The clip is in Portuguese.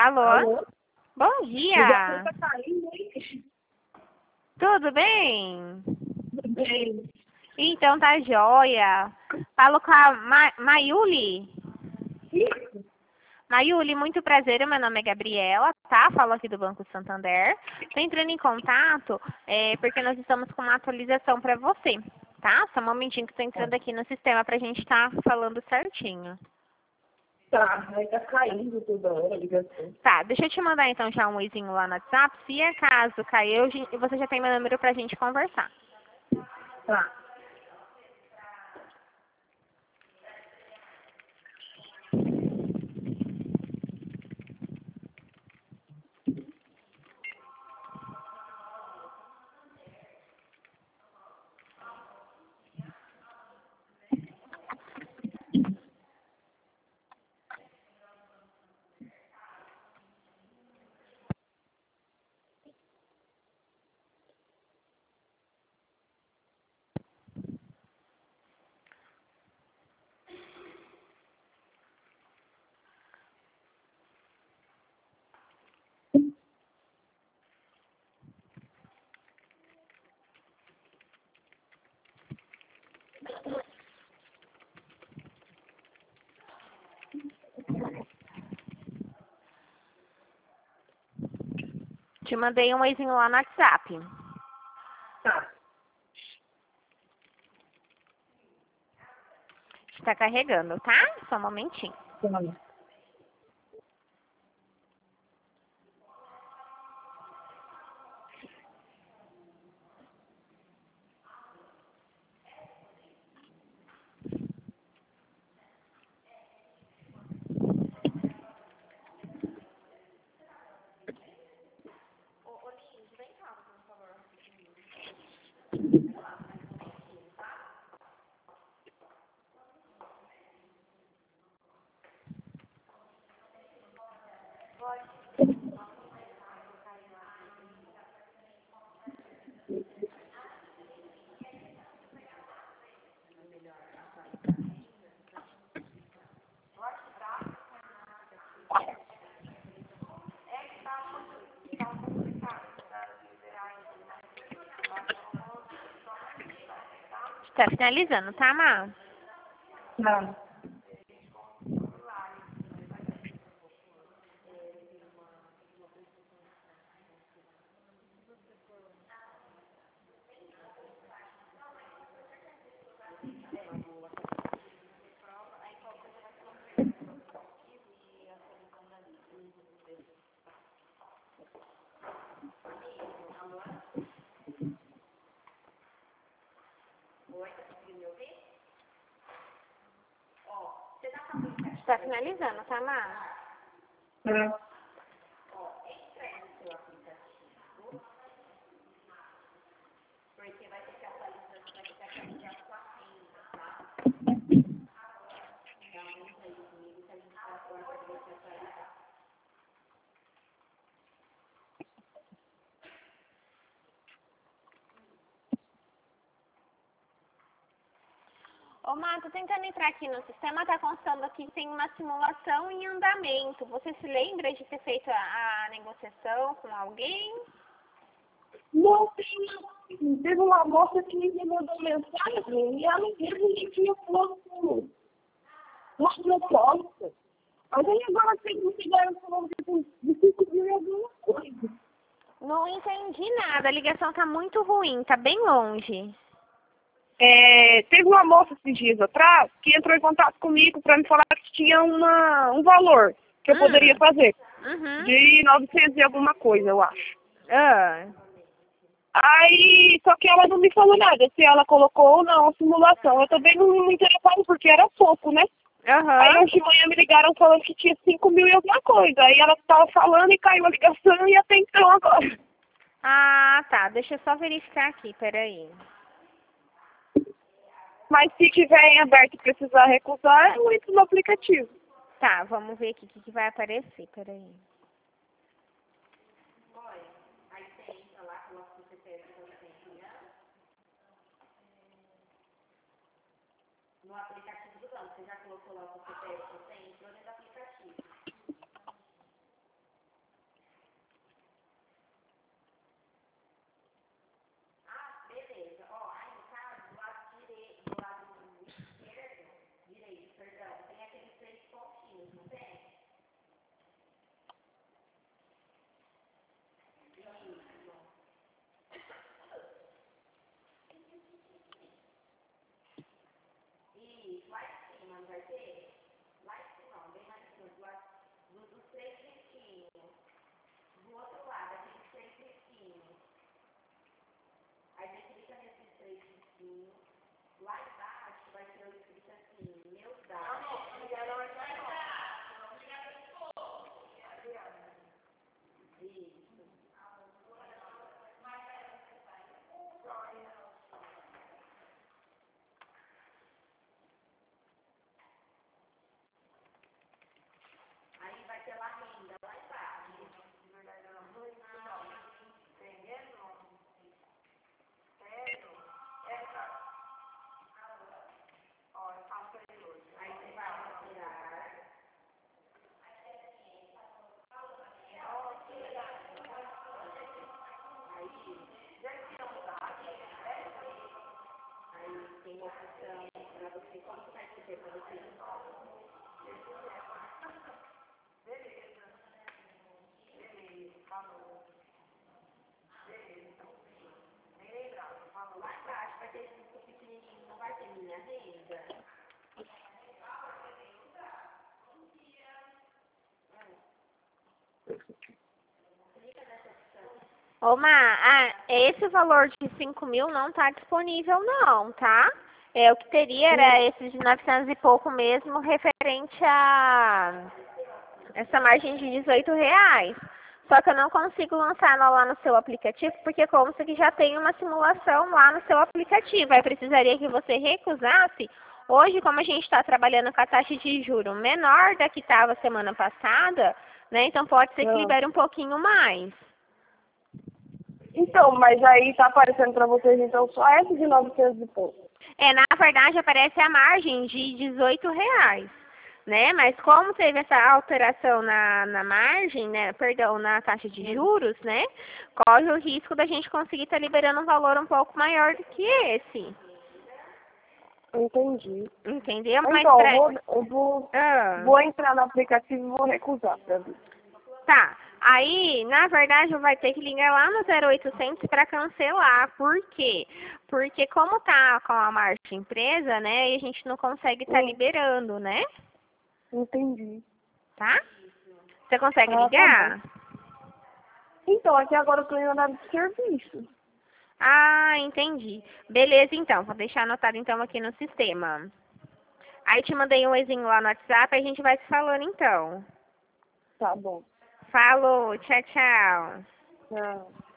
Alô? Alô? Bom O dia. tá caindo, hein? Tudo bem? Tudo bem. Então tá joia. Falo com a Mayuli. Isso. Mayuli, muito prazer. Meu nome é Gabriela, tá? Falo aqui do Banco Santander. Tô entrando em contato porque nós estamos com uma atualização para você, tá? Só um momentinho que tô entrando aqui no sistema pra gente estar falando certinho. Tá, aí tá caindo toda hora a ligação. Tá, deixa eu te mandar então já um oizinho lá no WhatsApp. Se acaso caiu, você já tem meu número pra gente conversar. Tá. Te mandei um oizinho lá no WhatsApp. Tá. Está carregando, tá? Só um momentinho. Tá. Está finalizando, tá, Má? Tá. Está finalizando, tá, Má? Tá. Ô, Má, tô tentando entrar aqui no sistema, tá constando aqui que tem uma simulação em andamento. Você se lembra de ter feito a negociação com alguém? Não, teve uma moça que me mandou mensagem e ela mesmo que tinha posto uma proposta. Mas aí agora tem que chegar falando de 5 mil e alguma coisa. Não entendi nada, a ligação tá muito ruim, tá bem longe. Teve uma moça esses dias atrás que entrou em contato comigo para me falar que tinha um valor que eu poderia fazer. Uhum. De 900 e alguma coisa, eu acho. Ah. Aí, só que ela não me falou nada, se ela colocou ou não a simulação. Eu também não me interessava porque era pouco, né? Aí Aham. hoje de manhã me ligaram falando que tinha 5 mil e alguma coisa. Aí ela estava falando e caiu a ligação e até então agora. Ah, tá. Deixa eu só verificar aqui, peraí. Mas se tiver em aberto e precisar recusar, eu entro no aplicativo. Tá, vamos ver aqui o que vai aparecer, peraí. Ô, esse valor de 5.000 não tá disponível não, tá? O que teria era esses de 900 e pouco mesmo, referente a essa margem de R$ 18. Só que eu não consigo lançar ela lá no seu aplicativo, porque consta que já tem uma simulação lá no seu aplicativo. Aí precisaria que você recusasse. Hoje, como a gente está trabalhando com a taxa de juro menor da que estava semana passada, né? Então pode ser que libere um pouquinho mais. Então, mas aí tá aparecendo para vocês, então, só essa de 900 e pouco. Na verdade, aparece a margem de R$ 18, né? Mas como teve essa alteração na margem, né? Perdão, na taxa de juros, né? Corre o risco da gente conseguir estar liberando um valor um pouco maior do que esse. Entendi. Entendeu? Então, Mas eu vou entrar no aplicativo e vou recusar pra ver. Tá. Aí, na verdade, vai ter que ligar lá no 0800 para cancelar. Por quê? Porque como tá com a margem presa, né, e a gente não consegue estar liberando, né? Entendi. Tá? Você consegue Tá ligar? bom. Então, aqui agora eu tô em horário de serviço. Ah, entendi. Beleza, então. Vou deixar anotado, então, aqui no sistema. Aí te mandei um oizinho lá no WhatsApp e a gente vai se falando, então. Tá bom. Falou. Tchau, tchau. Tchau.